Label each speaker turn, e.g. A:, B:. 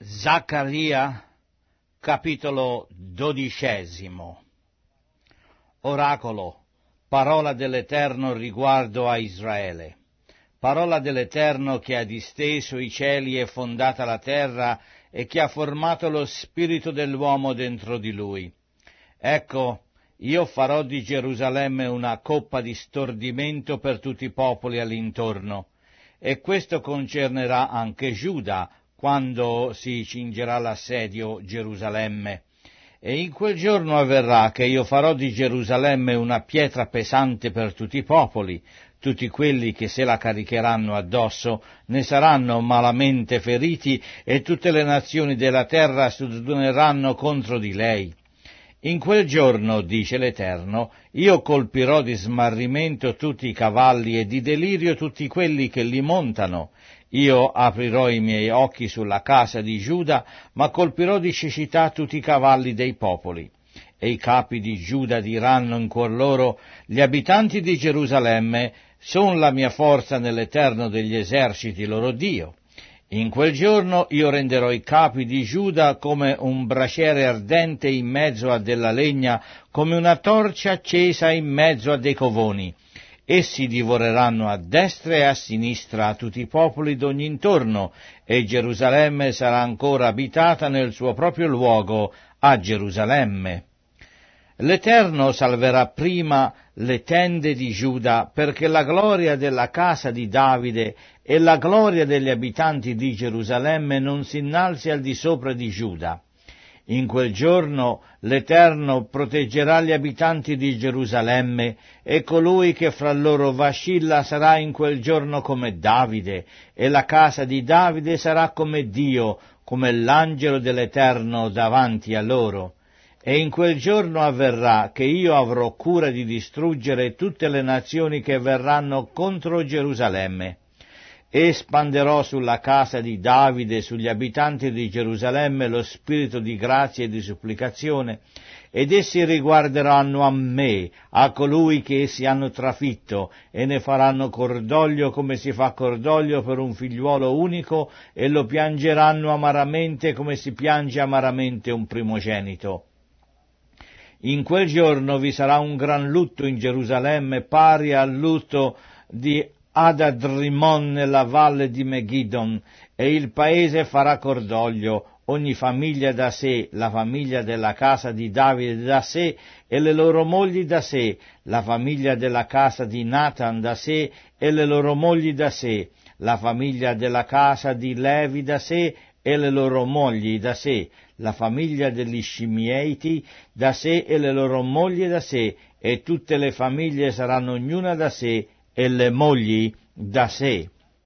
A: Zaccaria, capitolo 12. Oracolo, parola dell'Eterno riguardo a Israele. Parola dell'Eterno che ha disteso i cieli e fondata la terra e che ha formato lo spirito dell'uomo dentro di lui. Ecco, io farò di Gerusalemme una coppa di stordimento per tutti i popoli all'intorno, e questo concernerà anche Giuda, quando si cingerà l'assedio Gerusalemme. E in quel giorno avverrà che io farò di Gerusalemme una pietra pesante per tutti i popoli. Tutti quelli che se la caricheranno addosso ne saranno malamente feriti, e tutte le nazioni della terra s'adoneranno contro di lei. In quel giorno, dice l'Eterno, io colpirò di smarrimento tutti i cavalli e di delirio tutti quelli che li montano. Io aprirò i miei occhi sulla casa di Giuda, ma colpirò di cecità tutti i cavalli dei popoli. E i capi di Giuda diranno in cuor loro: gli abitanti di Gerusalemme son la mia forza nell'Eterno degli eserciti, loro Dio. In quel giorno io renderò i capi di Giuda come un braciere ardente in mezzo a della legna, come una torcia accesa in mezzo a dei covoni. Essi divoreranno a destra e a sinistra a tutti i popoli d'ogni intorno, e Gerusalemme sarà ancora abitata nel suo proprio luogo a Gerusalemme. L'Eterno salverà prima le tende di Giuda, perché la gloria della casa di Davide e la gloria degli abitanti di Gerusalemme non si innalzi al di sopra di Giuda. In quel giorno l'Eterno proteggerà gli abitanti di Gerusalemme, e colui che fra loro vacilla sarà in quel giorno come Davide, e la casa di Davide sarà come Dio, come l'angelo dell'Eterno davanti a loro. E in quel giorno avverrà che io avrò cura di distruggere tutte le nazioni che verranno contro Gerusalemme. Espanderò sulla casa di Davide e sugli abitanti di Gerusalemme lo spirito di grazia e di supplicazione, ed essi riguarderanno a me, a colui che essi hanno trafitto, e ne faranno cordoglio come si fa cordoglio per un figliuolo unico, e lo piangeranno amaramente come si piange amaramente un primogenito. In quel giorno vi sarà un gran lutto in Gerusalemme, pari al lutto di Adad-Rimon nella valle di Megidon, e il paese farà cordoglio, ogni famiglia da sé, la famiglia della casa di Davide da sé, e le loro mogli da sé, la famiglia della casa di Natan da sé, e le loro mogli da sé, la famiglia della casa di Levi da sé, e le loro mogli da sé, la famiglia degli Scimieiti da sé e le loro mogli da sé, e tutte le famiglie saranno ognuna da sé e le mogli da sé.